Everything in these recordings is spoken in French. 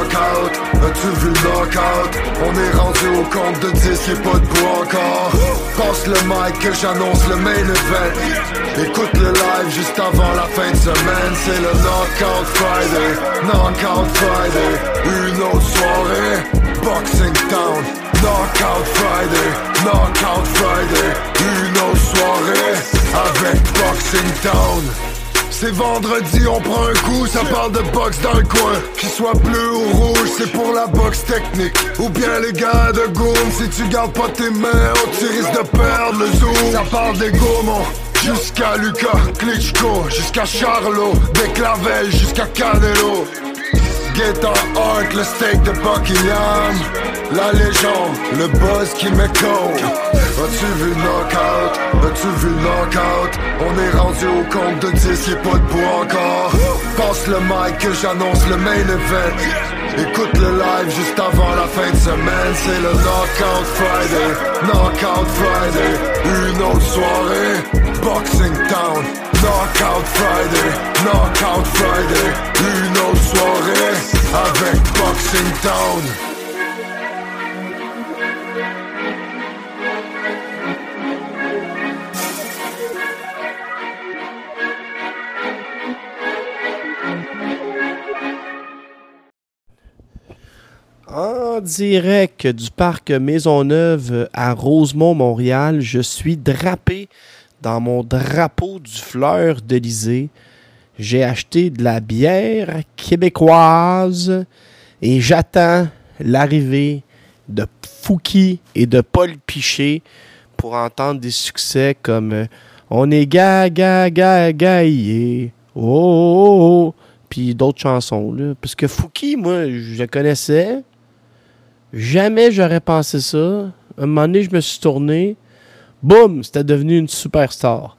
knockout. As-tu vu le knockout? On est rendu au compte de 10, y'a pas de bout encore. Passe le mic que j'annonce le main event. Écoute le live juste avant la fin de semaine. C'est le Knockout Friday, Knockout Friday. Une autre soirée, Boxing Town. Knockout Friday, Knockout Friday. Une autre soirée avec Boxing Town. C'est vendredi, on prend un coup, ça parle de boxe dans le coin. Qu'il soit bleu ou rouge, c'est pour la boxe technique. Ou bien les gars de Goom, si tu gardes pas tes mains, oh, tu risques de perdre le zoom. Ça parle des Gaumont, jusqu'à Lucas, Klitschko, jusqu'à Charlot, des Clavel, jusqu'à Canelo. Get on Hart, le steak de Buckingham. La légende, le buzz qui m'écoute. As-tu vu le knockout? As-tu vu le knockout? On est rendu au compte de 10, y'a pas de bout encore. Passe le mic que j'annonce le main event. Écoute le live juste avant la fin de semaine. C'est le Knockout Friday, Knockout Friday. Une autre soirée, Boxing Town. Knockout Friday, Knockout Friday. Une autre soirée avec Boxing Town. En direct du parc Maisonneuve à Rosemont, Montréal, je suis drapé dans mon drapeau du Fleur d'Elysée. J'ai acheté de la bière québécoise et j'attends l'arrivée de Fouki et de Paul Piché pour entendre des succès comme On est gaillé, oh, oh, oh, puis d'autres chansons, là. Parce que Fouki, moi, je connaissais. Jamais j'aurais pensé ça. À un moment donné, je me suis tourné. Boum! C'était devenu une superstar.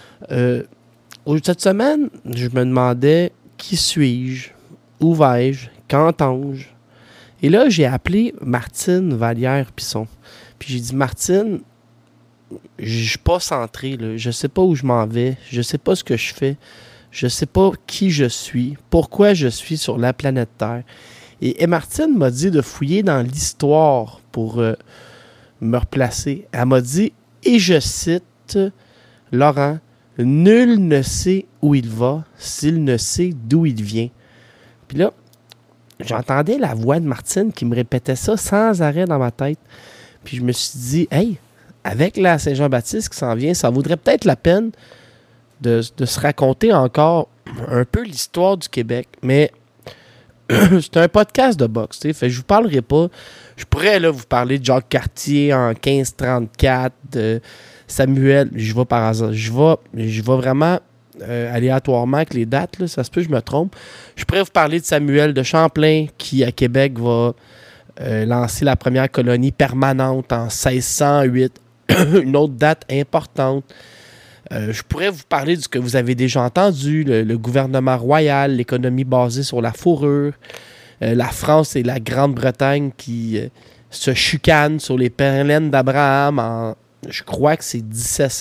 Cette semaine, je me demandais qui suis-je? Où vais-je? Qu'entends-je? Et là, j'ai appelé Martine Vallière-Pisson. Puis j'ai dit, Martine, je suis pas centré, là. Je sais pas où je m'en vais. Je sais pas ce que je fais. Je sais pas qui je suis. Pourquoi je suis sur la planète Terre. Et Martine m'a dit de fouiller dans l'histoire pour me replacer. Elle m'a dit, et je cite, Laurent, « Nul ne sait où il va s'il ne sait d'où il vient. » Puis là, j'entendais la voix de Martine qui me répétait ça sans arrêt dans ma tête. Puis je me suis dit, hey, avec la Saint-Jean-Baptiste qui s'en vient, ça vaudrait peut-être la peine de se raconter encore un peu l'histoire du Québec. Mais c'est un podcast de boxe, tu sais. Fait que je vous parlerai pas. Je pourrais là vous parler de Jacques Cartier en 1534, de Samuel. Je vais par hasard. Je vais vraiment aléatoirement avec les dates. Là, ça se peut, je me trompe. Je pourrais vous parler de Samuel de Champlain qui à Québec va lancer la première colonie permanente en 1608. Une autre date importante. Je pourrais vous parler de ce que vous avez déjà entendu, le gouvernement royal, l'économie basée sur la fourrure, la France et la Grande-Bretagne qui se chicanent sur les pérlennes d'Abraham en, je crois que c'est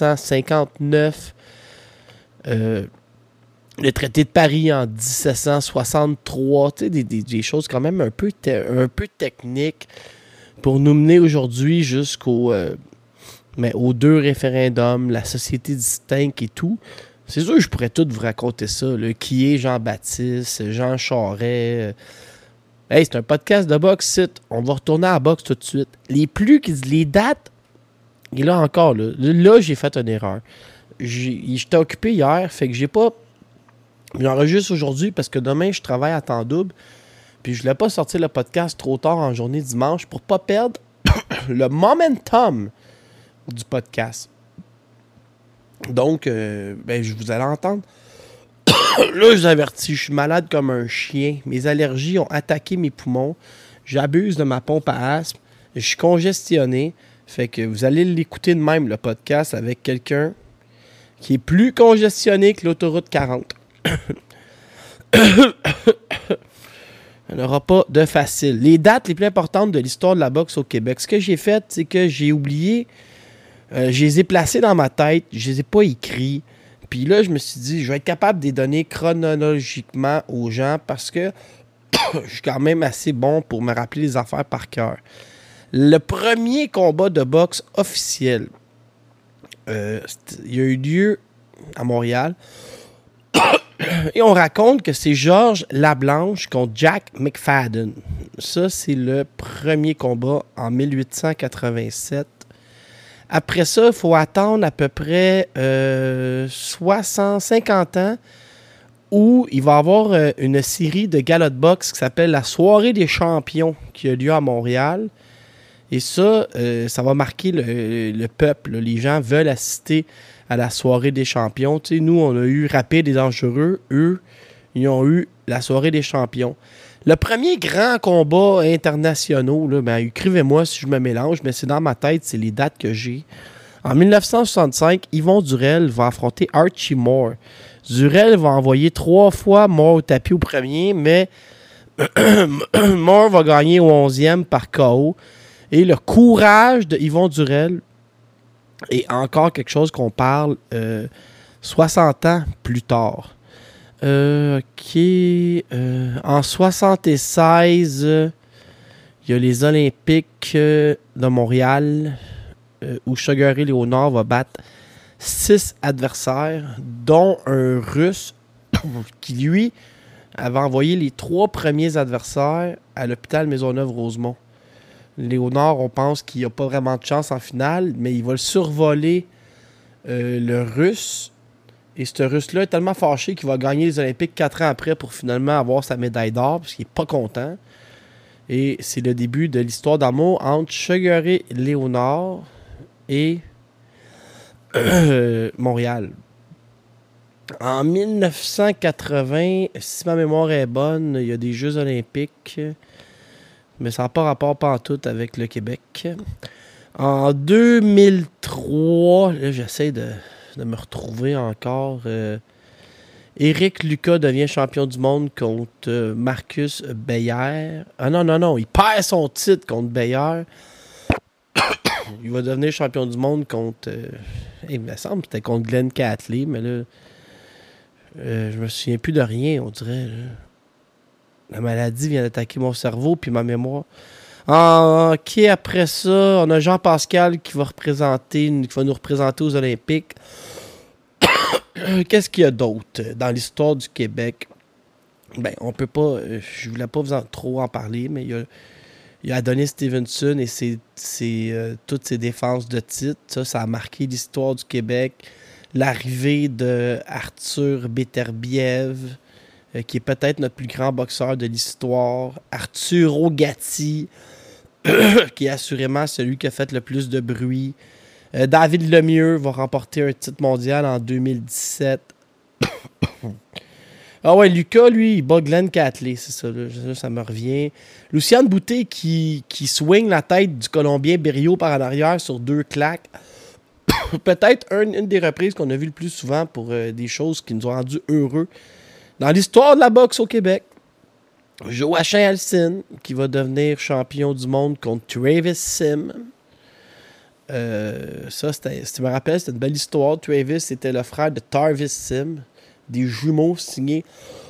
1759, le traité de Paris en 1763, tu sais, des choses quand même un peu techniques pour nous mener aujourd'hui jusqu'au... mais aux 2 référendums, la société distincte et tout, c'est sûr que je pourrais tout vous raconter ça. Là, qui est Jean-Baptiste, Jean Charest. Hey, c'est un podcast de boxe. On va retourner à la boxe tout de suite. Les dates, et là encore, là j'ai fait une erreur. J'étais occupé hier, fait que j'ai pas... J'enregistre aujourd'hui parce que demain, je travaille à temps double. Puis je voulais pas sortir le podcast trop tard en journée dimanche pour pas perdre le momentum du podcast. Donc, je vous allez entendre. Là, je vous avertis, je suis malade comme un chien. Mes allergies ont attaqué mes poumons. J'abuse de ma pompe à asthme. Je suis congestionné. Fait que vous allez l'écouter de même, le podcast, avec quelqu'un qui est plus congestionné que l'autoroute 40. Il n'y aura pas de facile. Les dates les plus importantes de l'histoire de la boxe au Québec. Ce que j'ai fait, c'est que j'ai oublié... je les ai placés dans ma tête, je les ai pas écrits. Puis là, je me suis dit, je vais être capable de les donner chronologiquement aux gens parce que je suis quand même assez bon pour me rappeler les affaires par cœur. Le premier combat de boxe officiel, il a eu lieu à Montréal. Et on raconte que c'est Georges Lablanche contre Jack McFadden. Ça, c'est le premier combat en 1887. Après ça, il faut attendre à peu près 50 ans où il va y avoir une série de galas de boxe qui s'appelle la Soirée des champions qui a lieu à Montréal. Et ça, ça va marquer le peuple. Là. Les gens veulent assister à la Soirée des champions. Tu sais, nous, on a eu Rapide et Dangereux. Eux, ils ont eu la Soirée des champions. Le premier grand combat international, là, ben, écrivez-moi si je me mélange, mais c'est dans ma tête, c'est les dates que j'ai. En 1965, Yvon Durel va affronter Archie Moore. Durel va envoyer 3 fois Moore au tapis au premier, mais Moore va gagner au 11e par KO. Et le courage de Yvon Durel est encore quelque chose qu'on parle 60 ans plus tard. OK. En 76, il y a les Olympiques de Montréal où Sugar Ray Léonard va battre 6 adversaires, dont un Russe qui, lui, avait envoyé les 3 premiers adversaires à l'hôpital Maisonneuve-Rosemont. Léonard, on pense qu'il n'a pas vraiment de chance en finale, mais il va le survoler le Russe. Et ce Russe-là est tellement fâché qu'il va gagner les Olympiques 4 ans après pour finalement avoir sa médaille d'or, parce qu'il n'est pas content. Et c'est le début de l'histoire d'amour entre Sugar Ray Léonard et Montréal. En 1980, si ma mémoire est bonne, il y a des Jeux olympiques, mais ça n'a pas rapport pantoute avec le Québec. En 2003, là, j'essaie de me retrouver encore. Éric Lucas devient champion du monde contre Marcus Beyer. Ah non, il perd son titre contre Beyer. Il va devenir champion du monde contre... il me semble que c'était contre Glenn Catley, mais là, je me souviens plus de rien, on dirait. Là. La maladie vient d'attaquer mon cerveau puis ma mémoire. OK, après ça, on a Jean-Pascal qui va nous représenter aux Olympiques. Qu'est-ce qu'il y a d'autre dans l'histoire du Québec? Ben, on peut pas... je voulais pas trop en parler, mais il y a Adonis Stevenson et toutes ses défenses de titre. Ça a marqué l'histoire du Québec. L'arrivée de Arthur Beterbiev, qui est peut-être notre plus grand boxeur de l'histoire. Arturo Gatti, qui est assurément celui qui a fait le plus de bruit. David Lemieux va remporter un titre mondial en 2017. Ah ouais, Lucas, lui, il bat Glenn Catley, c'est ça, là, ça me revient. Luciane Boutet qui swing la tête du Colombien Berrio par en arrière sur 2 claques. Peut-être une des reprises qu'on a vues le plus souvent pour des choses qui nous ont rendus heureux dans l'histoire de la boxe au Québec. Joachim Alcine, qui va devenir champion du monde contre Travis Sim. Ça, si tu me rappelles, c'était une belle histoire. Travis, c'était le frère de Tarvis Sim. Des jumeaux signés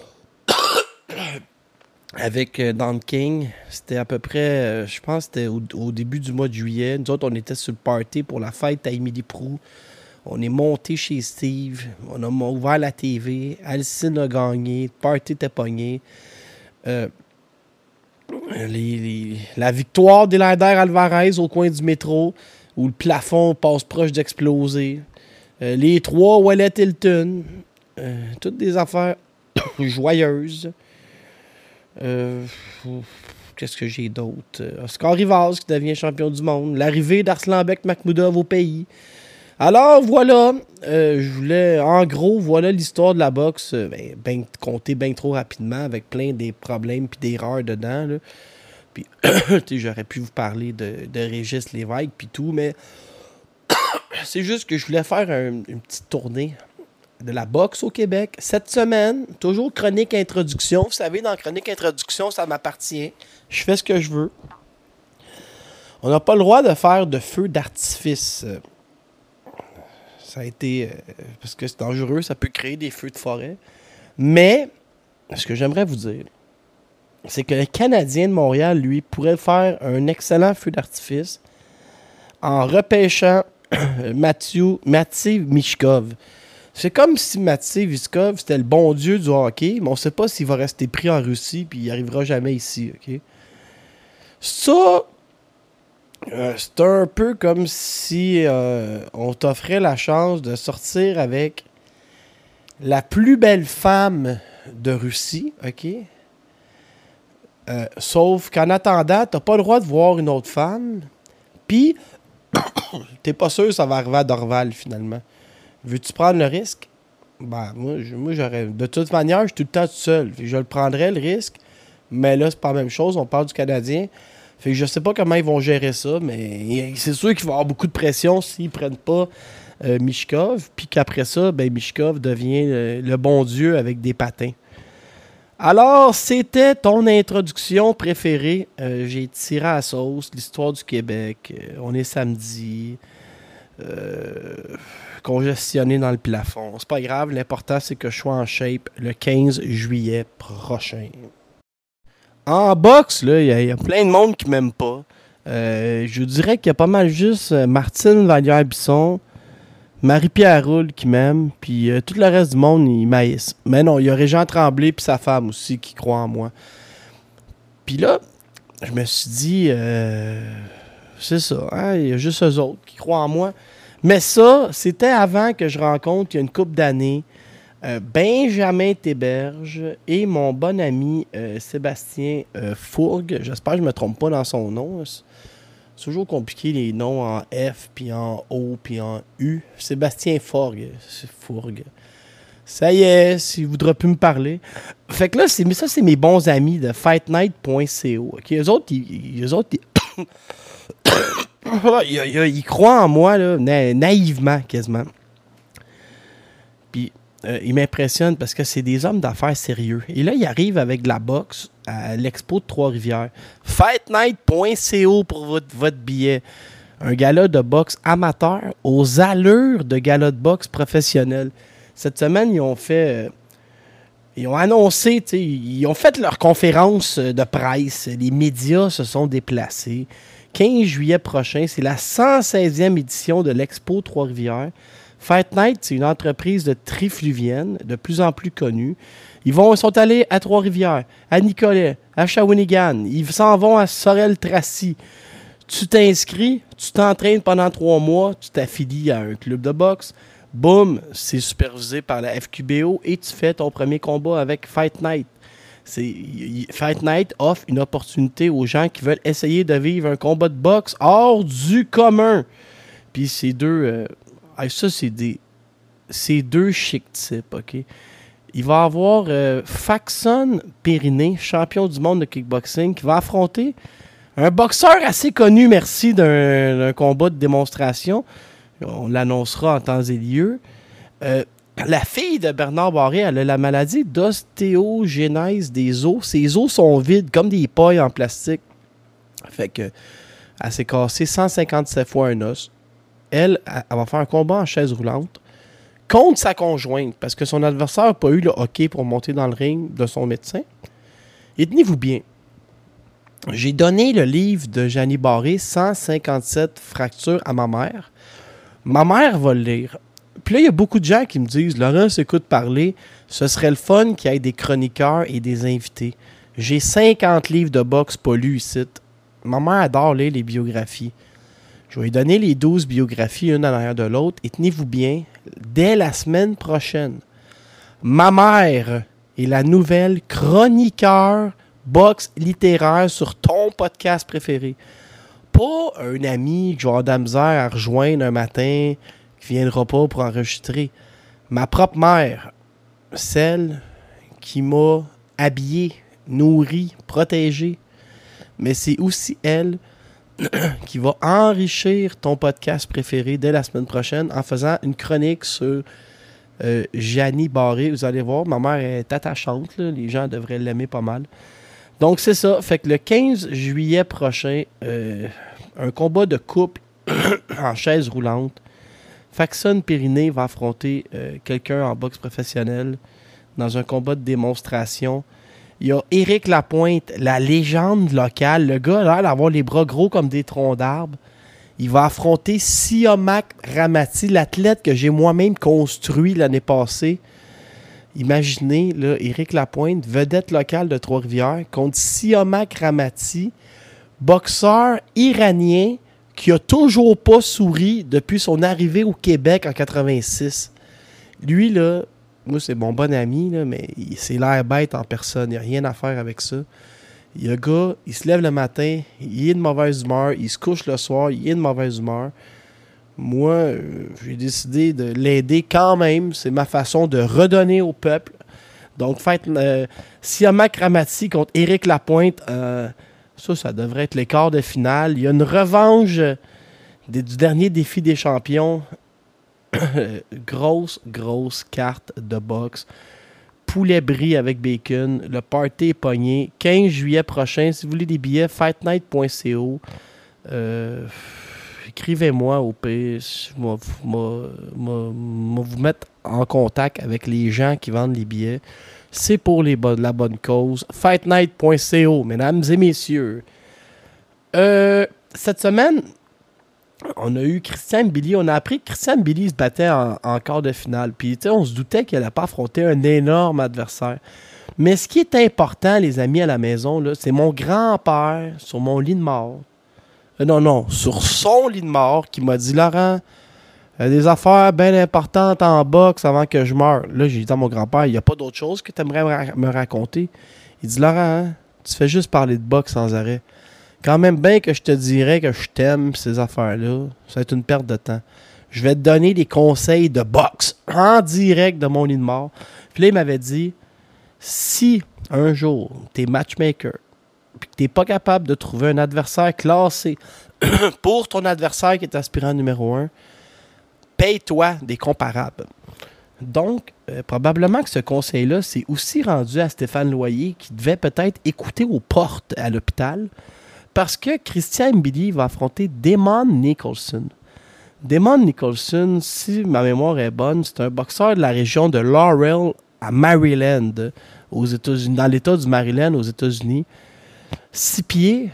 avec Don King. C'était à peu près, je pense que c'était au début du mois de juillet. Nous autres, on était sur le party pour la fête à Émilie Proulx. On est monté chez Steve. On a ouvert la TV. Alcine a gagné. Le party était pogné. La victoire d'Elander Alvarez au coin du métro où le plafond passe proche d'exploser. Les 3 Wallet Hilton. Toutes des affaires joyeuses. Qu'est-ce que j'ai d'autre? Oscar Rivas qui devient champion du monde. L'arrivée d'Arslanbek Makhmoudov au pays. Alors voilà, je voulais, en gros, voilà l'histoire de la boxe, compter bien trop rapidement avec plein des problèmes puis d'erreurs dedans. Là. Puis, j'aurais pu vous parler de Régis Lévesque puis tout, mais c'est juste que je voulais faire une petite tournée de la boxe au Québec. Cette semaine, toujours chronique introduction. Vous savez, dans chronique introduction, ça m'appartient. Je fais ce que je veux. On n'a pas le droit de faire de feu d'artifice. Ça a été... parce que c'est dangereux, ça peut créer des feux de forêt. Mais, ce que j'aimerais vous dire, c'est que le Canadien de Montréal, lui, pourrait faire un excellent feu d'artifice en repêchant Matvei Michkov. C'est comme si Matvei Michkov, c'était le bon dieu du hockey, mais on ne sait pas s'il va rester pris en Russie puis il n'arrivera jamais ici. Okay? Ça, c'est un peu comme si on t'offrait la chance de sortir avec la plus belle femme de Russie, OK? Sauf qu'en attendant, t'as pas le droit de voir une autre femme, puis t'es pas sûr que ça va arriver à Dorval, finalement. Veux-tu prendre le risque? Ben, moi j'aurais... De toute manière, je suis tout le temps tout seul. Fait que je le prendrais, le risque, mais là, c'est pas la même chose. On parle du Canadien. Fait que je sais pas comment ils vont gérer ça, mais c'est sûr qu'il va y avoir beaucoup de pression s'ils prennent pas Michkov, puis qu'après ça, ben Michkov devient le bon Dieu avec des patins. Alors, c'était ton introduction préférée. J'ai tiré à la sauce, l'histoire du Québec. On est samedi. Congestionné dans le plafond. C'est pas grave, l'important c'est que je sois en shape le 15 juillet prochain. En boxe, il y a plein de monde qui m'aime pas. Je dirais qu'il y a pas mal juste Martine Vallière-Bisson, Marie-Pierre Roule qui m'aime, puis tout le reste du monde, ils m'haïssent. Mais non, il y a Régent Tremblay puis sa femme aussi qui croient en moi. Puis là, je me suis dit, c'est ça, hein, il y a juste eux autres qui croient en moi. Mais ça, c'était avant que je rencontre, il y a une couple d'années, Benjamin Théberge et mon bon ami Sébastien Fourgue. J'espère que je ne me trompe pas dans son nom. C'est toujours compliqué les noms en F, puis en O, puis en U. Sébastien Fourgue. C'est Fourgue. Ça y est, il voudra plus me parler. Fait que là, c'est mes bons amis de fightnight.co. Okay? Eux autres, ils croient en moi, là, naïvement, quasiment. Puis, ils m'impressionnent parce que c'est des hommes d'affaires sérieux. Et là, ils arrivent avec de la boxe à l'Expo de Trois-Rivières. Fightnight.co pour votre billet. Un gala de boxe amateur aux allures de gala de boxe professionnel. Cette semaine, ils ont fait... ils ont annoncé, ils ont fait leur conférence de presse. Les médias se sont déplacés. 15 juillet prochain, c'est la 116e édition de l'Expo Trois-Rivières. Fight Night, c'est une entreprise de trifluvienne, de plus en plus connue. Ils sont allés à Trois-Rivières, à Nicolet, à Shawinigan. Ils s'en vont à Sorel-Tracy. Tu t'inscris, tu t'entraînes pendant 3 mois, tu t'affilies à un club de boxe. Boum, c'est supervisé par la FQBO et tu fais ton premier combat avec Fight Night. Fight Night offre une opportunité aux gens qui veulent essayer de vivre un combat de boxe hors du commun. Puis ces deux... c'est deux chic types, OK? Il va y avoir Faxon Périnée, champion du monde de kickboxing, qui va affronter un boxeur assez connu, merci, d'un combat de démonstration. On l'annoncera en temps et lieu. La fille de Bernard Barré, elle a la maladie d'ostéogénèse des os. Ses os sont vides, comme des pailles en plastique. Fait que elle s'est cassée 157 fois un os. Elle va faire un combat en chaise roulante contre sa conjointe, parce que son adversaire n'a pas eu le hockey pour monter dans le ring de son médecin. Et tenez-vous bien, j'ai donné le livre de Jeannie Barré, 157 fractures à ma mère. Ma mère va le lire. Puis là, il y a beaucoup de gens qui me disent « Laurent, s'écoute parler, ce serait le fun qu'il y ait des chroniqueurs et des invités. J'ai 50 livres de boxe pas lus ici. Ma mère adore lire les biographies. Je vais lui donner les 12 biographies, une à l'arrière de l'autre. Et tenez-vous bien, dès la semaine prochaine, ma mère est la nouvelle chroniqueur boxe littéraire sur ton podcast préféré. Pas un ami que je vais avoir de la misère à rejoindre un matin qui ne viendra pas pour enregistrer. Ma propre mère, celle qui m'a habillé, nourri, protégé. Mais c'est aussi elle qui va enrichir ton podcast préféré dès la semaine prochaine en faisant une chronique sur Jeannie Barré. Vous allez voir, ma mère est attachante, là. Les gens devraient l'aimer pas mal. Donc c'est ça, fait que le 15 juillet prochain, un combat de couple en chaise roulante. Faxon Périnée va affronter quelqu'un en boxe professionnelle dans un combat de démonstration. Il y a Éric Lapointe, la légende locale. Le gars a l'air d'avoir les bras gros comme des troncs d'arbres. Il va affronter Siamak Ramati, l'athlète que j'ai moi-même construit l'année passée. Imaginez, là, Éric Lapointe, vedette locale de Trois-Rivières, contre Siamak Ramati, boxeur iranien qui a toujours pas souri depuis son arrivée au Québec en 86. Lui, là, moi, c'est mon bon ami, là, mais c'est l'air bête en personne. Il n'y a rien à faire avec ça. Le gars, il se lève le matin, il est de mauvaise humeur, il se couche le soir, il est de mauvaise humeur. Moi, j'ai décidé de l'aider quand même. C'est ma façon de redonner au peuple. Donc, faites Siamak Ramati contre Éric Lapointe. Ça devrait être les quarts de finale. Il y a une revanche du dernier défi des champions. grosse carte de boxe. Poulet brie avec bacon. Le party est pogné. 15 juillet prochain. Si vous voulez des billets, fightnight.co. Écrivez-moi au pire. Je vais vous mettre en contact avec les gens qui vendent les billets. C'est pour la bonne cause. Fightnight.co, mesdames et messieurs. Cette semaine, on a eu Christian Mbili. On a appris que Christian Mbili se battait en quart de finale. Puis, on se doutait qu'il n'allait pas affronter un énorme adversaire. Mais ce qui est important, les amis à la maison, là, c'est mon grand-père sur mon lit de mort. Sur son lit de mort qui m'a dit « Laurent, il y a des affaires bien importantes en boxe avant que je meure. » Là, j'ai dit à mon grand-père « Il n'y a pas d'autre chose que tu aimerais me raconter? » Il dit « Laurent, tu fais juste parler de boxe sans arrêt. Quand même bien que je te dirais que je t'aime, ces affaires-là, ça va être une perte de temps. Je vais te donner des conseils de boxe en direct de mon lit de mort. » Puis là, il m'avait dit « Si un jour, t'es matchmaker, puis que tu n'es pas capable de trouver un adversaire classé pour ton adversaire qui est aspirant numéro 1, paye-toi des comparables. » Donc, probablement que ce conseil-là s'est aussi rendu à Stéphane Loyer qui devait peut-être écouter aux portes à l'hôpital parce que Christian Mbili va affronter Damon Nicholson. Damon Nicholson, si ma mémoire est bonne, c'est un boxeur de la région de Laurel à Maryland, aux États-Unis, dans l'État du Maryland, aux États-Unis. 6 pieds,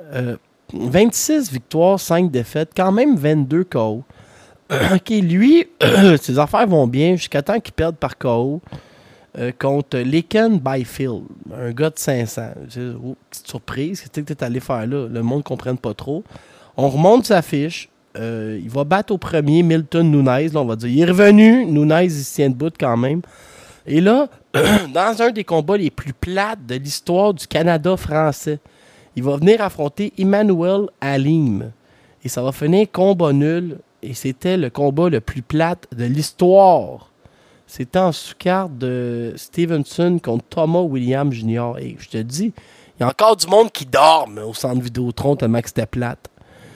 26 victoires, 5 défaites, quand même 22 KO. OK, lui, ses affaires vont bien jusqu'à temps qu'il perde par KO contre Laken Byfield, un gars de 500. Petite surprise, qu'est-ce que tu es allé faire là? Le monde ne comprenne pas trop. On remonte sa fiche. Il va battre au premier Milton Nunes, là, on va dire. Il est revenu, Nunes, il se tient debout quand même. Et là, dans un des combats les plus plates de l'histoire du Canada français, il va venir affronter Emmanuel Alim. Et ça va finir combat nul. Et c'était le combat le plus plate de l'histoire. C'était en sous-carte de Stevenson contre Thomas Williams Jr. Et je te dis, il y a encore du monde qui dorme au centre Vidéotron tellement que c'était plate.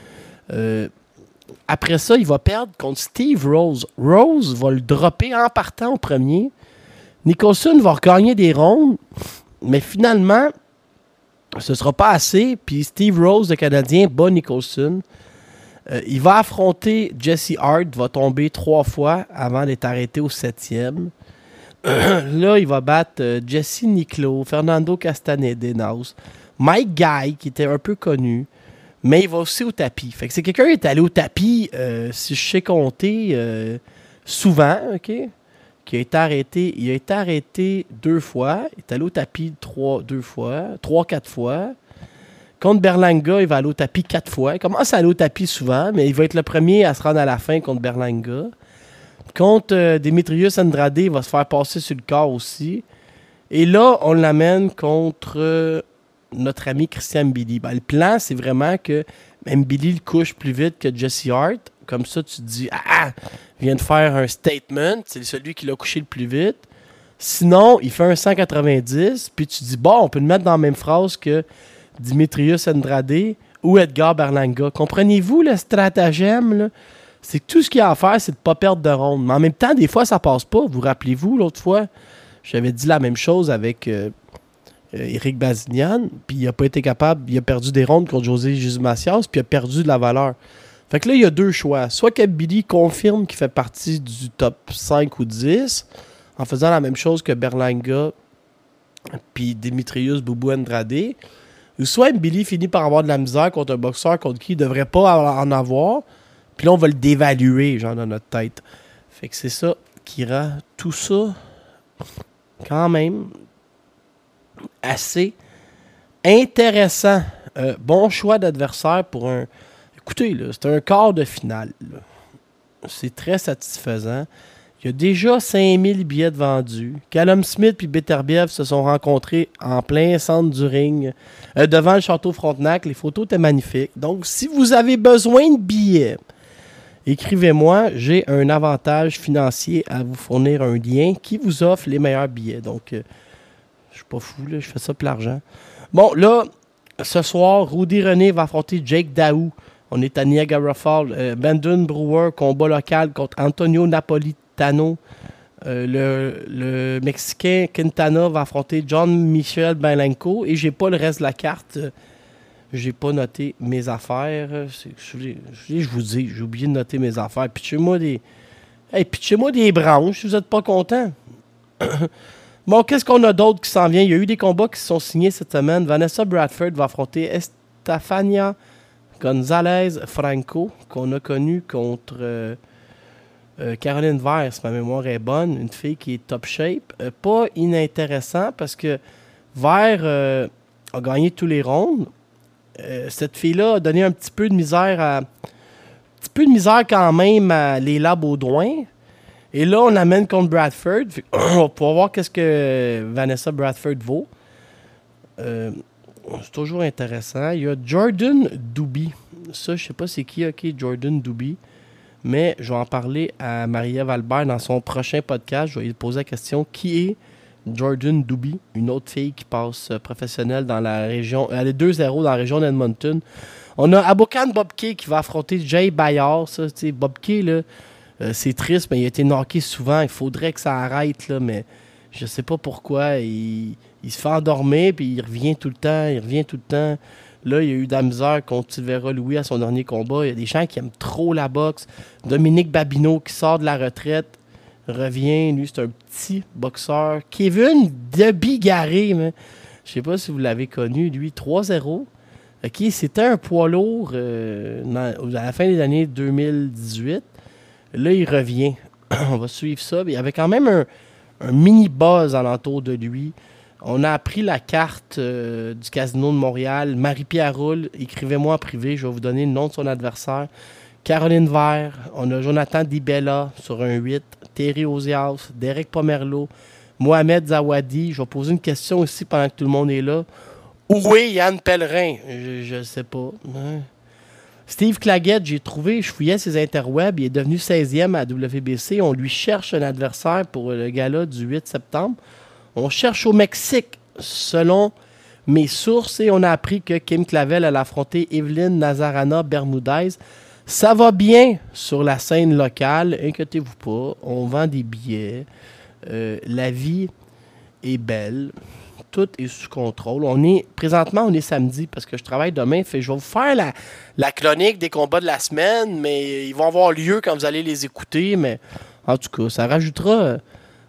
Après ça, il va perdre contre Steve Rose. Rose va le dropper en partant au premier. Nicholson va regagner des rondes, mais finalement, ce ne sera pas assez. Puis Steve Rose, le Canadien, bat Nicholson. Il va affronter Jesse Hart, va tomber 3 fois avant d'être arrêté au 7e. Là, il va battre Jesse Niclot, Fernando Castanedenaus, Mike Guy, qui était un peu connu, mais il va aussi au tapis. Fait que c'est quelqu'un qui est allé au tapis, si je sais compter, souvent, OK? Qui a été arrêté. Il a été arrêté 2 fois. Il est allé au tapis 3-4 fois. Contre Berlanga, il va aller au tapis 4 fois. Il commence à aller au tapis souvent, mais il va être le premier à se rendre à la fin contre Berlanga. Contre Demetrius Andrade, il va se faire passer sur le corps aussi. Et là, on l'amène contre notre ami Christian Mbili. Ben, le plan, c'est vraiment que Mbili le couche plus vite que Jesse Hart. Comme ça, tu te dis, il vient de faire un statement. C'est celui qui l'a couché le plus vite. Sinon, il fait un 190. Puis tu dis, bon, on peut le mettre dans la même phrase que Demetrius Andrade ou Edgar Berlanga. Comprenez-vous le stratagème, là? C'est que tout ce qu'il y a à faire, c'est de ne pas perdre de ronde. Mais en même temps, des fois, ça passe pas. Vous rappelez-vous, l'autre fois, j'avais dit la même chose avec Éric Bazignan, puis il n'a pas été capable, il a perdu des rondes contre José Jésus-Macias, puis il a perdu de la valeur. Fait que là, il y a 2 choix. Soit qu'Abili confirme qu'il fait partie du top 5 ou 10, en faisant la même chose que Berlanga puis Demetrius Boubou Andrade, ou soit Billy finit par avoir de la misère contre un boxeur contre qui il devrait pas en avoir, puis là, on va le dévaluer, genre, dans notre tête. Fait que c'est ça qui rend tout ça quand même assez intéressant. Bon choix d'adversaire pour un... Écoutez, là, c'est un quart de finale. Là. C'est très satisfaisant. Il y a déjà 5000 billets de vendus. Callum Smith et Beterbiev se sont rencontrés en plein centre du ring, devant le château Frontenac. Les photos étaient magnifiques. Donc, si vous avez besoin de billets, écrivez-moi. J'ai un avantage financier à vous fournir un lien qui vous offre les meilleurs billets. Donc, je suis pas fou, là, je fais ça pour l'argent. Bon, là, ce soir, Rudy René va affronter Jake Daou. On est à Niagara Falls. Brandon Brewer, combat local contre Antonio Napolitano. Le Mexicain Quintana va affronter John Michel Balenco. Et j'ai pas le reste de la carte. J'ai pas noté mes affaires. Je vous dis, j'ai oublié de noter mes affaires. Pitchez-moi des branches si vous n'êtes pas content. Bon, qu'est-ce qu'on a d'autre qui s'en vient? Il y a eu des combats qui se sont signés cette semaine. Vanessa Bradford va affronter Estefania González Franco, qu'on a connu contre Caroline Vert, si ma mémoire est bonne, une fille qui est top shape. Pas inintéressant parce que Vert a gagné tous les rounds. Cette fille-là a donné un petit peu de misère quand même à Léla Baudouin. Et là, on l'amène contre Bradford. On va pouvoir voir qu'est-ce que Vanessa Bradford vaut. C'est toujours intéressant. Il y a Jordan Duby. Ça, je sais pas c'est qui, Jordan Duby. Mais je vais en parler à Marie-Ève Albert dans son prochain podcast. Je vais lui poser la question, qui est Jordan Duby? Une autre fille qui passe professionnelle dans la région. Elle est 2-0 dans la région d'Edmonton. On a Abokan Bobke qui va affronter Jay Bayard. Ça, Bobke, là, c'est triste, mais il a été knocké souvent. Il faudrait que ça arrête, là, mais je sais pas pourquoi. Il se fait endormir, puis il revient tout le temps. Là, il y a eu de la misère contre Silvera Louis à son dernier combat. Il y a des gens qui aiment trop la boxe. Dominique Babineau qui sort de la retraite, revient. Lui, c'est un petit boxeur. Kevin de Bigarré, je sais pas si vous l'avez connu. Lui, 3-0. Okay, c'était un poids lourd à la fin des années 2018. Là, il revient. On va suivre ça. Il y avait quand même un mini-buzz alentour de lui. On a appris la carte du Casino de Montréal. Marie-Pierre Roule, écrivez-moi en privé, je vais vous donner le nom de son adversaire. Caroline Vert, on a Jonathan Dibella sur un 8, Terry Ozias, Derek Pomerleau, Mohamed Zawadi. Je vais poser une question aussi pendant que tout le monde est là. Où est Yann Pellerin? Je ne sais pas. Ouais. Steve Claggett, j'ai trouvé, je fouillais ses interwebs, il est devenu 16e à WBC. On lui cherche un adversaire pour le gala du 8 septembre. On cherche au Mexique, selon mes sources, et on a appris que Kim Clavel allait affronter Evelyne Nazarana Bermudez. Ça va bien sur la scène locale, inquiétez-vous pas, on vend des billets, la vie est belle, tout est sous contrôle. Présentement, on est samedi parce que je travaille demain, je vais vous faire la chronique des combats de la semaine, mais ils vont avoir lieu quand vous allez les écouter, mais en tout cas, ça rajoutera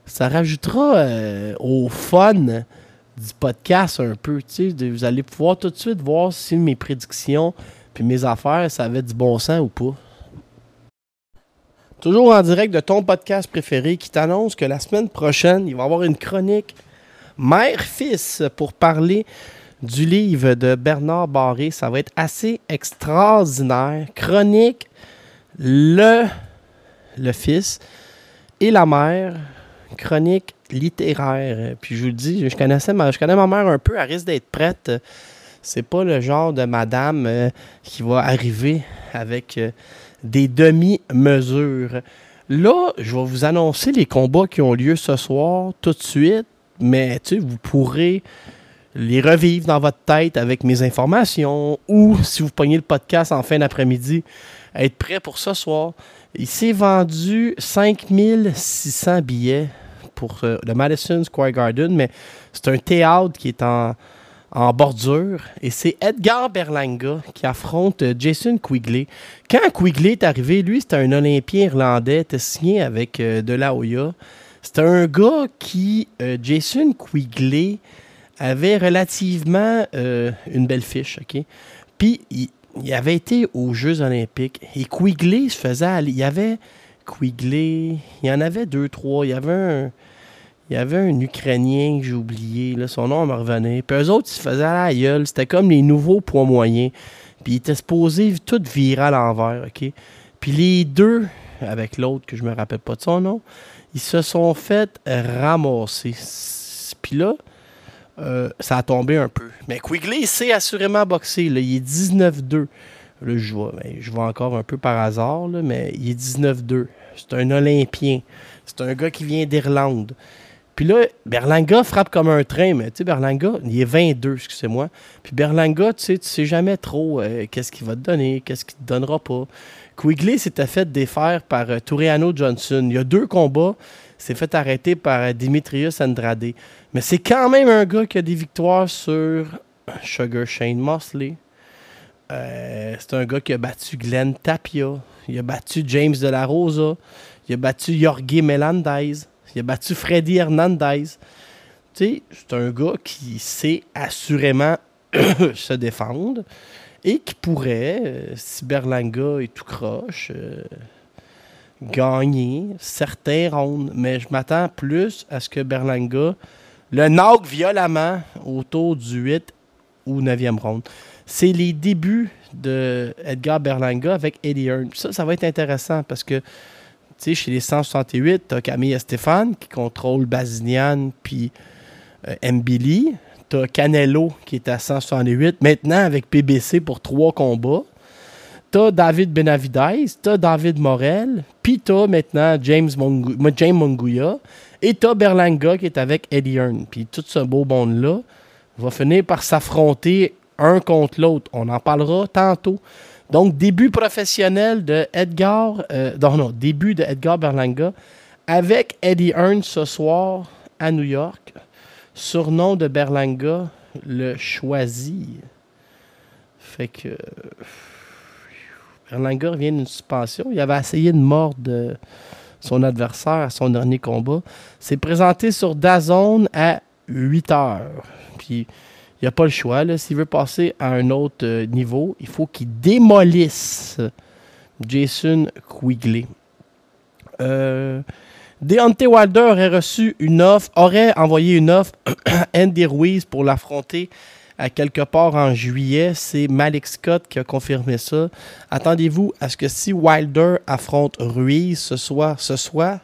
au fun du podcast un peu. Vous allez pouvoir tout de suite voir si mes prédictions puis mes affaires, ça avait du bon sens ou pas. Toujours en direct de ton podcast préféré qui t'annonce que la semaine prochaine, il va y avoir une chronique mère-fils pour parler du livre de Bernard Barré. Ça va être assez extraordinaire. Chronique, le fils et la mère. Chronique littéraire. Puis je vous le dis, je connais ma mère un peu, elle risque d'être prête. C'est pas le genre de madame qui va arriver avec des demi-mesures. Là, je vais vous annoncer les combats qui ont lieu ce soir tout de suite, mais vous pourrez les revivre dans votre tête avec mes informations ou, si vous pognez le podcast en fin d'après-midi, être prêt pour ce soir. Il s'est vendu 5600 billets pour le Madison Square Garden, mais c'est un théâtre qui est en bordure. Et c'est Edgar Berlanga qui affronte Jason Quigley. Quand Quigley est arrivé, lui, c'était un Olympien irlandais, était signé avec De La Hoya. C'était un gars qui, Jason Quigley, avait relativement une belle fiche, OK? Puis, il avait été aux Jeux olympiques. Et Quigley se faisait aller. Il y avait Quigley, il y en avait 2-3. Il y avait un Ukrainien que j'ai oublié, là, son nom me revenait. Puis eux autres, ils se faisaient aller à la gueule. C'était comme les nouveaux poids moyens. Puis ils étaient supposés tout virer à l'envers, OK? Puis les deux, avec l'autre que je me rappelle pas de son nom, ils se sont fait ramasser. Puis là, ça a tombé un peu. Mais Quigley, il sait assurément boxer. Là. Il est 19-2. Là, je vois encore un peu par hasard, là, mais il est 19-2. C'est un Olympien. C'est un gars qui vient d'Irlande. Puis là, Berlanga frappe comme un train, mais tu sais, Berlanga, il est 22, excusez-moi. Puis Berlanga, tu sais jamais trop qu'est-ce qu'il va te donner, qu'est-ce qu'il te donnera pas. Quigley s'était fait défaire par Tureano Johnson. Il y a 2 combats, s'est fait arrêter par Demetrius Andrade. Mais c'est quand même un gars qui a des victoires sur Sugar Shane Mosley. C'est un gars qui a battu Glenn Tapia. Il a battu James De La Rosa. Il a battu Jorge Melendez. Il a battu Freddy Hernandez. Tu sais, c'est un gars qui sait assurément se défendre et qui pourrait, si Berlanga est tout croche, gagner certains rounds. Mais je m'attends plus à ce que Berlanga le knock violemment autour du 8 ou 9e round. C'est les débuts de Edgar Berlanga avec Eddie Hearn. Ça va être intéressant parce que, tu sais, chez les 168, tu as Camille Estefan qui contrôle Bazinian puis Mbili. Tu as Canelo qui est à 168. Maintenant, avec PBC pour 3 combats. Tu as David Benavidez, tu as David Morel, puis tu as maintenant James Munguia. Et tu as Berlanga qui est avec Eddie Hearn. Puis tout ce beau monde-là va finir par s'affronter un contre l'autre. On en parlera tantôt. Donc, début professionnel de début de Edgar Berlanga avec Eddie Hearn ce soir à New York. Surnom de Berlanga, le choisi. Fait que Berlanga revient d'une suspension. Il avait essayé de mordre son adversaire à son dernier combat. C'est présenté sur DAZN à 8 heures. Puis, il n'y a pas le choix. Là. S'il veut passer à un autre niveau, il faut qu'il démolisse Jason Quigley. Deontay Wilder aurait envoyé une offre à Andy Ruiz pour l'affronter à quelque part en juillet. C'est Malik Scott qui a confirmé ça. Attendez-vous à ce que si Wilder affronte Ruiz, ce soit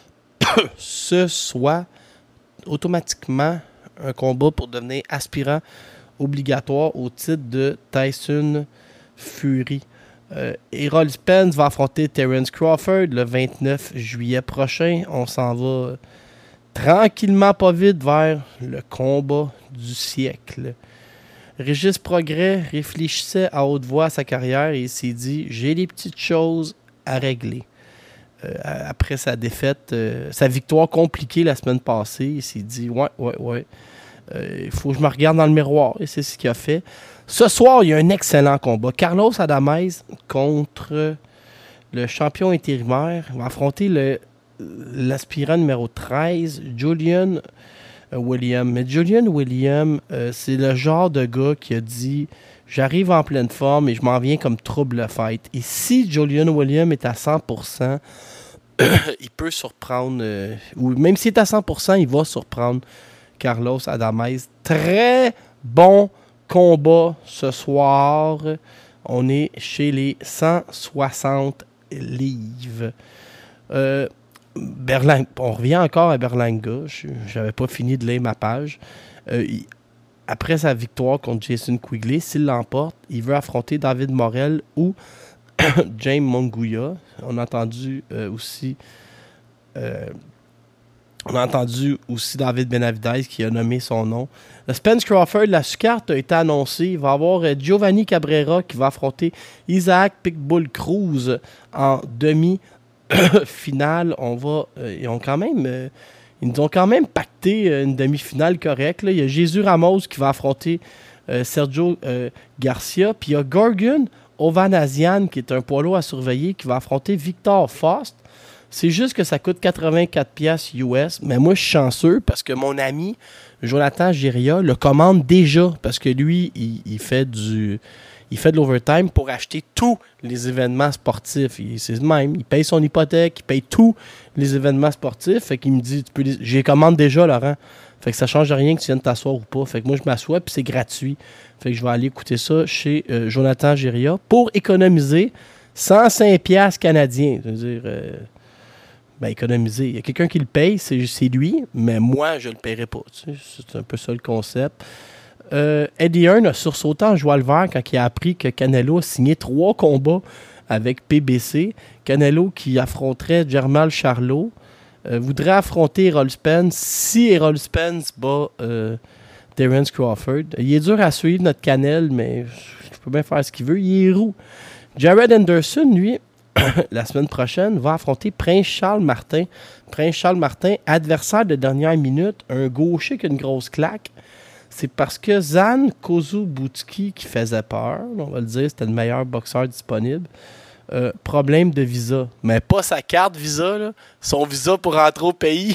automatiquement un combat pour devenir aspirant obligatoire au titre de Tyson Fury. Errol Spence va affronter Terence Crawford le 29 juillet prochain. On s'en va tranquillement, pas vite, vers le combat du siècle. Régis Prograis réfléchissait à haute voix à sa carrière et il s'est dit « J'ai des petites choses à régler ». Après sa défaite, sa victoire compliquée la semaine passée, il s'est dit « Ouais. Il faut que je me regarde dans le miroir. » Et c'est ce qu'il a fait. Ce soir, il y a un excellent combat. Carlos Adamez contre le champion intérimaire. Il va affronter l'aspirant numéro 13, Julian Williams. Mais Julian Williams, c'est le genre de gars qui a dit « J'arrive en pleine forme et je m'en viens comme trouble fight. » Et si Julian Williams est à 100%, il peut surprendre, ou même s'il est à 100%, il va surprendre Carlos Adamez. Très bon combat ce soir. On est chez les 160 livres. On revient encore à Berlanga. J'avais pas fini de lire ma page. Après sa victoire contre Jason Quigley, s'il l'emporte, il veut affronter David Morel ou James Munguia. On a entendu aussi David Benavidez qui a nommé son nom. Spence Crawford, la sous-carte a été annoncée. Il va y avoir Giovanni Cabrera qui va affronter Isaac Pitbull Cruz en demi-finale. Ils nous ont quand même pacté une demi-finale correcte. Là. Il y a Jésus Ramos qui va affronter Sergio Garcia. Puis il y a Gorgon Ovanasian qui est un poids lourd à surveiller qui va affronter Victor Faust. C'est juste que ça coûte 84 piastres US. Mais moi, je suis chanceux parce que mon ami, Jonathan Giria, le commande déjà. Parce que lui, il fait de l'overtime pour acheter tous les événements sportifs. C'est le même. Il paye son hypothèque, il paye tous les événements sportifs. Fait qu'il me dit, j'ai commande déjà, Laurent. Fait que ça change rien que tu viennes t'asseoir ou pas. Fait que moi, je m'assois puis c'est gratuit. Fait que je vais aller écouter ça chez Jonathan Giria pour économiser 105 piastres canadiens. Je veux dire, économiser. Il y a quelqu'un qui le paye, c'est lui, mais moi, je le paierai pas. Tu sais, c'est un peu ça le concept. Eddie Hearn a sursauté en joie le vert quand il a appris que Canelo a signé 3 combats avec PBC. Canelo qui affronterait Jermall Charlo voudrait affronter Errol Spence si Errol Spence bat Terence Crawford. Il est dur à suivre, notre Canel, mais je peux bien faire ce qu'il veut. Il est roux. Jared Anderson, lui, la semaine prochaine, va affronter Prince Charles Martin. Prince Charles Martin, adversaire de dernière minute, un gaucher qui a une grosse claque. C'est parce que Zan Kozubutski, qui faisait peur, on va le dire, c'était le meilleur boxeur disponible, problème de visa. Mais pas sa carte visa, là. Son visa pour rentrer au pays.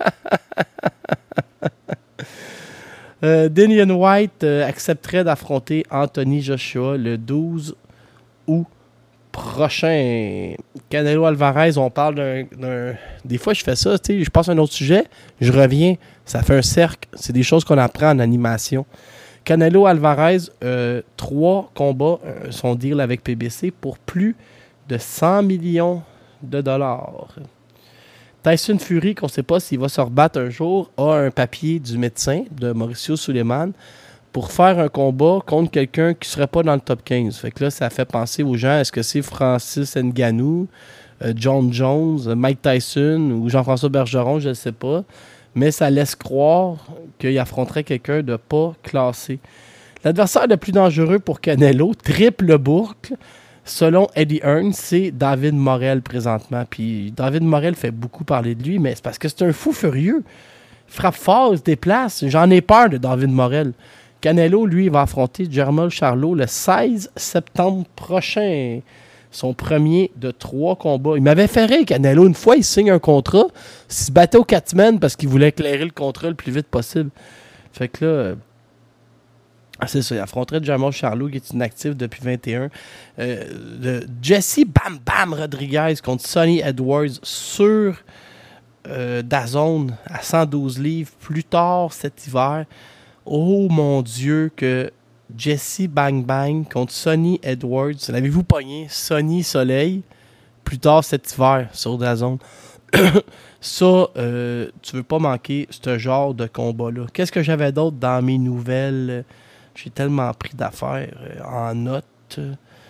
Dillian White accepterait d'affronter Anthony Joshua le 12 août prochain. Canelo Alvarez, on parle d'un... Des fois, je fais ça, tu sais, je passe à un autre sujet, je reviens, ça fait un cercle. C'est des choses qu'on apprend en animation. Canelo Alvarez, 3 combats, son deal avec PBC pour plus de 100 millions de dollars. Tyson Fury, qu'on ne sait pas s'il va se rebattre un jour, a un papier du médecin de Mauricio Suleiman pour faire un combat contre quelqu'un qui ne serait pas dans le top 15. Fait que là, ça fait penser aux gens, est-ce que c'est Francis Ngannou, John Jones, Mike Tyson ou Jean-François Bergeron, je ne sais pas. Mais ça laisse croire qu'il affronterait quelqu'un de pas classé. L'adversaire le plus dangereux pour Canelo, triple boucle, selon Eddie Hearn, c'est David Morrell présentement. Puis David Morrell fait beaucoup parler de lui, mais c'est parce que c'est un fou furieux. Il frappe fort, il se déplace. J'en ai peur de David Morrell. Canelo, lui, va affronter Jermall Charlo le 16 septembre prochain. Son premier de 3 combats. Il m'avait fait rire, Canelo. Une fois, il signe un contrat. Il se battait aux 4 semaines parce qu'il voulait éclairer le contrat le plus vite possible. Fait que là, c'est ça. Il affronterait Jermall Charlo, qui est inactif depuis 21. Jesse Bam Bam Rodriguez contre Sonny Edwards sur DAZN à 112 livres plus tard cet hiver. Oh mon Dieu, que Jesse Bang Bang contre Sonny Edwards. L'avez-vous pogné? Sonny Soleil, plus tard cet hiver sur DAZN. Ça, tu veux pas manquer ce genre de combat-là. Qu'est-ce que j'avais d'autre dans mes nouvelles? J'ai tellement pris d'affaires en note.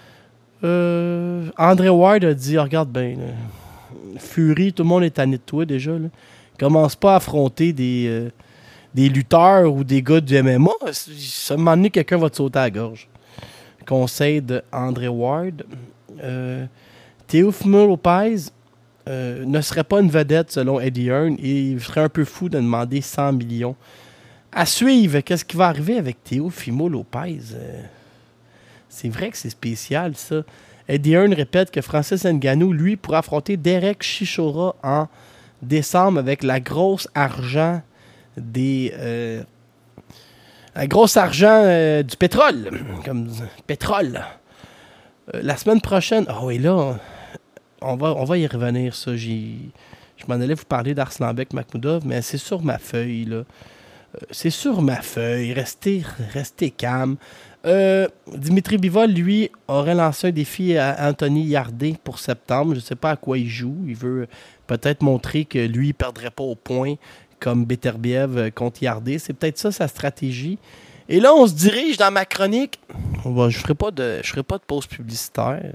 André Ward a dit, regarde bien, Fury, tout le monde est tanné de toi déjà. Là. Commence pas à affronter des lutteurs ou des gars du MMA. Ça m'a donné quelqu'un va te sauter à la gorge. Conseil de André Ward. Teofimo Lopez ne serait pas une vedette selon Eddie Hearn et il serait un peu fou de demander 100 millions. À suivre, qu'est-ce qui va arriver avec Teofimo Lopez? C'est vrai que c'est spécial, ça. Eddie Hearn répète que Francis Ngannou, lui, pourra affronter Derek Chisora en décembre avec la grosse argent du pétrole. Comme pétrole. La semaine prochaine... Ah oui, là, on va y revenir, ça. Je m'en allais vous parler d'Arslanbek Makhmoudov, mais c'est sur ma feuille, là. C'est sur ma feuille. Restez calme. Dimitri Bivol, lui, aurait lancé un défi à Anthony Yarde pour septembre. Je ne sais pas à quoi il joue. Il veut peut-être montrer que lui, il ne perdrait pas au point comme Beterbiev contre Yarde. C'est peut-être ça sa stratégie. Et là, on se dirige dans ma chronique. Je ne ferai pas de pause publicitaire.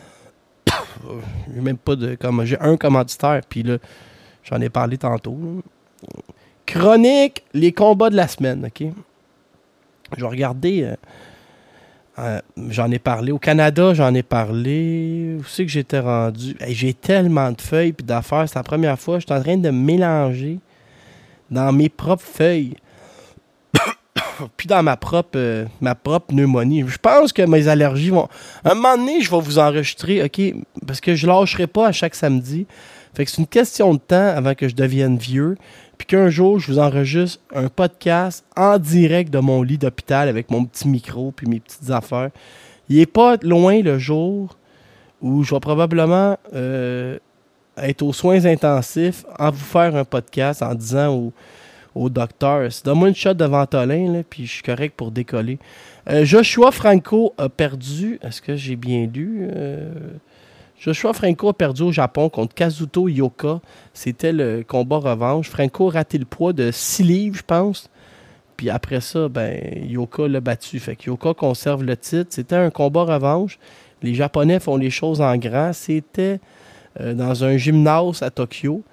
J'ai un commanditaire, puis là, j'en ai parlé tantôt. Chronique, les combats de la semaine, OK? Je vais regarder. J'en ai parlé. Au Canada, j'en ai parlé. Où c'est que j'étais rendu? Hey, j'ai tellement de feuilles et d'affaires. C'est la première fois. Je suis en train de me mélanger dans mes propres feuilles. Puis dans ma propre pneumonie. Je pense que mes allergies vont... À un moment donné, je vais vous enregistrer, OK? Parce que je lâcherai pas à chaque samedi. Fait que c'est une question de temps avant que je devienne vieux, puis qu'un jour, je vous enregistre un podcast en direct de mon lit d'hôpital avec mon petit micro puis mes petites affaires. Il est pas loin le jour où je vais probablement être aux soins intensifs, en vous faire un podcast en disant au docteur, donne-moi une shot de Ventolin, là, puis je suis correct pour décoller. Joshua Franco a perdu, est-ce que j'ai bien lu? Joshua Franco a perdu au Japon contre Kazuto Ioka. C'était le combat revanche. Franco a raté le poids de 6 livres, je pense. Puis après ça, Ioka l'a battu. Fait que Ioka conserve le titre. C'était un combat revanche. Les Japonais font les choses en grand. C'était dans un gymnase à Tokyo.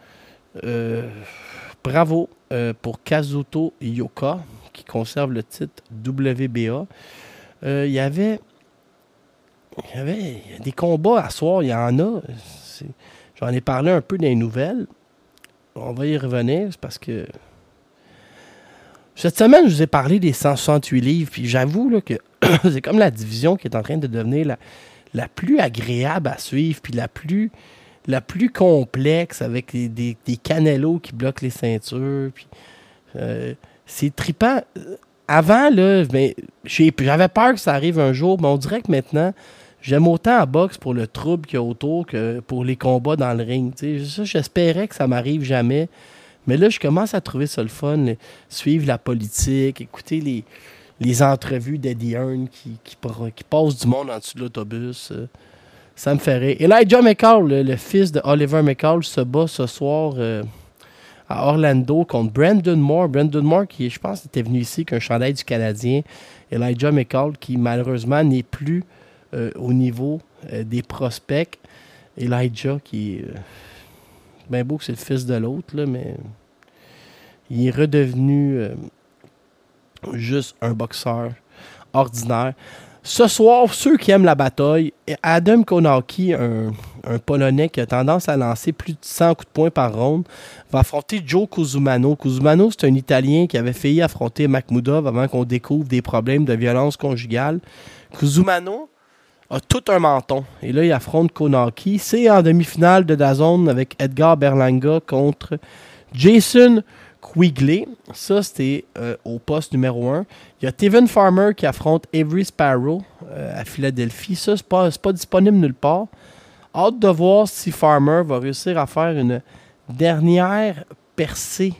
Bravo pour Kazuto Ioka, qui conserve le titre WBA. Il y avait des combats à soir, il y en a. J'en ai parlé un peu dans les nouvelles. On va y revenir, c'est parce que cette semaine, je vous ai parlé des 168 livres, puis j'avoue là, que c'est comme la division qui est en train de devenir la plus agréable à suivre, puis la plus complexe, avec des canelos qui bloquent les ceintures. Puis, c'est trippant. Avant, là, j'avais peur que ça arrive un jour, mais on dirait que maintenant, j'aime autant la boxe pour le trouble qu'il y a autour que pour les combats dans le ring. Ça, j'espérais que ça m'arrive jamais. Mais là, je commence à trouver ça le fun. Suivre la politique, écouter les entrevues d'Eddie Hearn qui passe du monde en dessous de l'autobus. Ça me fait rire. Elijah McCall, le fils de Oliver McCall, se bat ce soir à Orlando contre Brandon Moore. Brandon Moore, qui, je pense, était venu ici qu'un chandail du Canadien. Elijah McCall, qui malheureusement n'est plus au niveau des prospects. Elijah, qui est bien beau que c'est le fils de l'autre, là, mais il est redevenu juste un boxeur ordinaire. Ce soir, ceux qui aiment la bataille, Adam Konaki, un Polonais qui a tendance à lancer plus de 100 coups de poing par ronde, va affronter Joe Cusumano. Cusumano, c'est un Italien qui avait failli affronter Makhmoudov avant qu'on découvre des problèmes de violence conjugale. Cusumano a tout un menton. Et là, il affronte Konaki. C'est en demi-finale de DAZN avec Edgar Berlanga contre Jason Quigley. Ça, c'était au poste numéro 1. Il y a Tevin Farmer qui affronte Avery Sparrow à Philadelphie. Ça, c'est pas disponible nulle part. Hâte de voir si Farmer va réussir à faire une dernière percée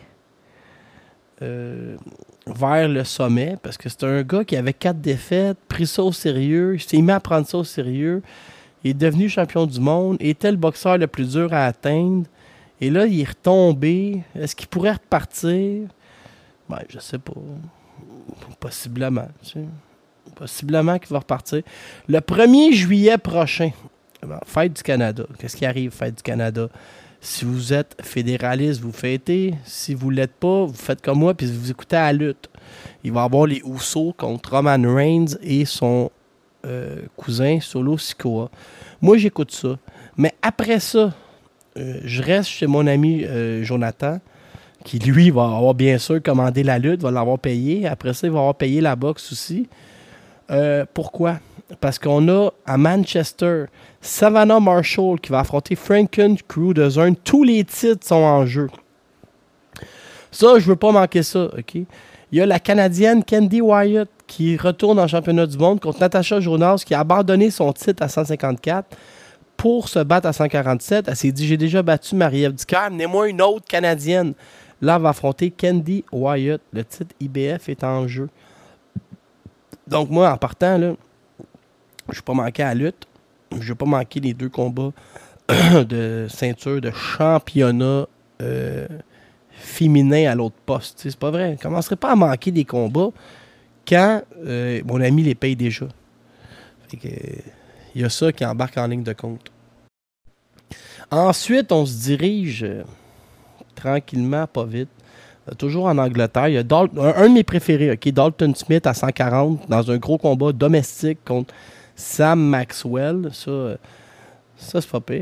vers le sommet, parce que c'est un gars qui avait 4 défaites, pris ça au sérieux, il s'est mis à prendre ça au sérieux, il est devenu champion du monde, était le boxeur le plus dur à atteindre, et là, il est retombé. Est-ce qu'il pourrait repartir? Je sais pas. Possiblement. Tu sais. Possiblement qu'il va repartir. Le 1er juillet prochain, Fête du Canada. Qu'est-ce qui arrive, Fête du Canada? Si vous êtes fédéraliste, vous fêtez. Si vous ne l'êtes pas, vous faites comme moi puis vous écoutez à la lutte. Il va y avoir les Usos contre Roman Reigns et son cousin Solo Sikoa. Moi, j'écoute ça. Mais après ça, je reste chez mon ami Jonathan, qui lui va avoir bien sûr commandé la lutte, va l'avoir payé. Après ça, il va avoir payé la boxe aussi. Pourquoi? Parce qu'on a à Manchester Savannah Marshall qui va affronter Franken Crudezern. Tous les titres sont en jeu. Ça, je veux pas manquer ça, OK? Il y a la Canadienne Candy Wyatt qui retourne en championnat du monde contre Natasha Jonas qui a abandonné son titre à 154 pour se battre à 147. Elle s'est dit, j'ai déjà battu Marie-Ève Dicker, amenez-moi une autre Canadienne. Là, elle va affronter Candy Wyatt. Le titre IBF est en jeu. Donc moi, en partant, là, je ne vais pas manquer à la lutte. Je ne vais pas manquer les 2 combats de ceinture de championnat féminin à l'autre poste. C'est pas vrai. Je ne commencerai pas à manquer des combats quand mon ami les paye déjà. Fait que, il y a ça qui embarque en ligne de compte. Ensuite, on se dirige tranquillement, pas vite. Toujours en Angleterre. Il y a un de mes préférés, okay, Dalton Smith à 140 dans un gros combat domestique contre Sam Maxwell. Ça c'est pas pire.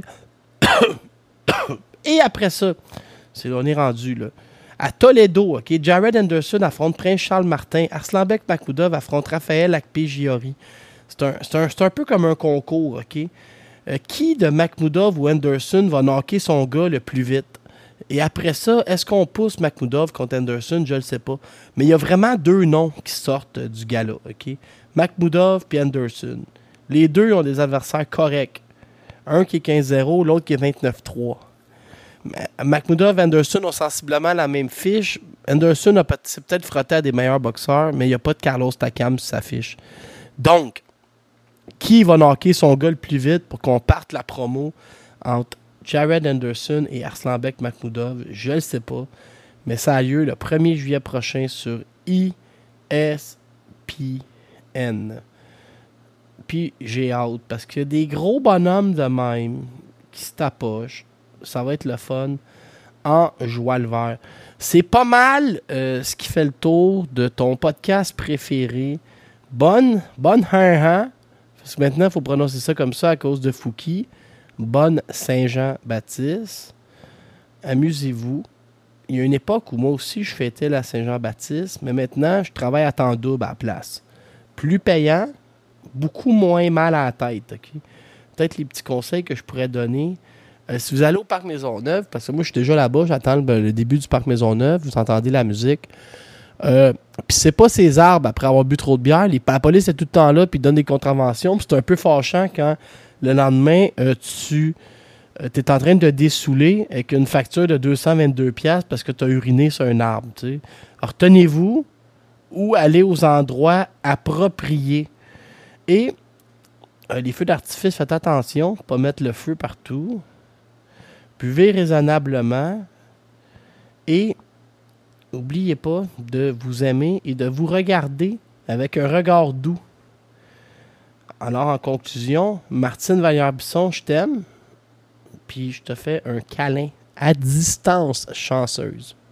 Et après ça, on est rendu là. À Toledo, okay, Jared Anderson affronte Prince Charles Martin. Arslanbek Makhmoudov affronte Raphaël Akpegiori. C'est un peu comme un concours, OK? Qui de Makhmoudov ou Anderson va knocker son gars le plus vite? Et après ça, est-ce qu'on pousse Makhmoudov contre Anderson? Je ne le sais pas. Mais il y a vraiment 2 noms qui sortent du gala. Okay? Makhmoudov et Anderson. Les 2 ont des adversaires corrects. Un qui est 15-0, l'autre qui est 29-3. Makhmoudov et Anderson ont sensiblement la même fiche. Anderson s'est peut-être frotté à des meilleurs boxeurs, mais il n'y a pas de Carlos Takam sur sa fiche. Donc, qui va knocker son gars le plus vite pour qu'on parte la promo entre Jared Anderson et Arslanbek Makhmoudov? Je ne le sais pas, mais ça a lieu le 1er juillet prochain sur ESPN. Puis j'ai hâte, parce qu'il y a des gros bonhommes de même qui se tapochent. Ça va être le fun en joie le vert. C'est pas mal ce qui fait le tour de ton podcast préféré. Bonne hein. Parce que maintenant, il faut prononcer ça comme ça à cause de Fouki. Bonne Saint-Jean-Baptiste. Amusez-vous. Il y a une époque où moi aussi, je fêtais la Saint-Jean-Baptiste, mais maintenant, je travaille à temps double à la place. Plus payant, beaucoup moins mal à la tête. Okay? Peut-être les petits conseils que je pourrais donner. Si vous allez au Parc Maisonneuve, parce que moi, je suis déjà là-bas, j'attends le début du Parc Maisonneuve, vous entendez la musique. Puis c'est pas ces arbres, après avoir bu trop de bière, la police est tout le temps là, puis donne des contraventions. C'est un peu fâchant quand le lendemain, tu es en train de te dessouler avec une facture de 222$ parce que tu as uriné sur un arbre. T'sais. Alors, tenez-vous ou allez aux endroits appropriés. Et les feux d'artifice, faites attention, pas mettre le feu partout. Buvez raisonnablement. Et n'oubliez pas de vous aimer et de vous regarder avec un regard doux. Alors, en conclusion, Martine Vallière-Bisson, je t'aime. Puis je te fais un câlin à distance chanceuse.